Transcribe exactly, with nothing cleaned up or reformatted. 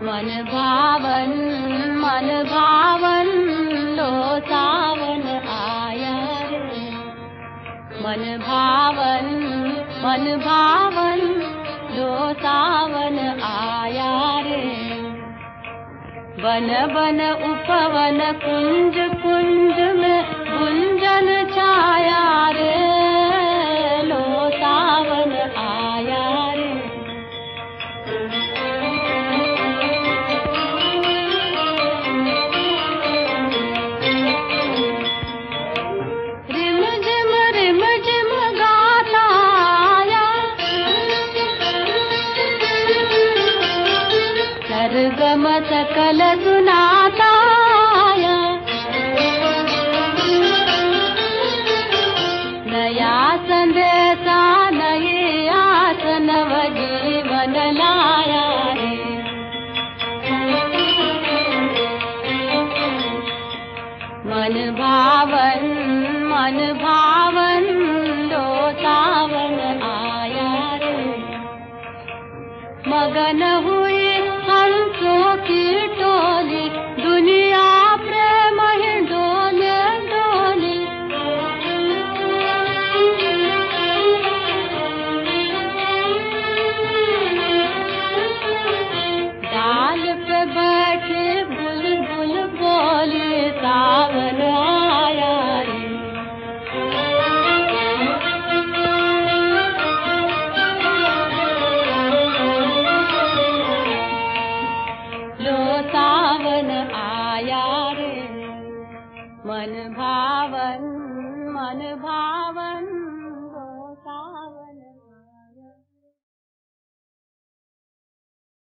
मन भावन मन भावन लो सावन आया रे। मन भावन मन भावन लो सावन आया रे। बन बन उपवन कुंज कुंज में गुंजन छाया रे। लो सावन आया रे। रिम झिम रिम झिम गाता आया सरगम सकल सुनाता आया। नया संदेशा नए आस नव जीवन लाया रे। मन भावन मन भावन लो सावन आया रे। मगन हुई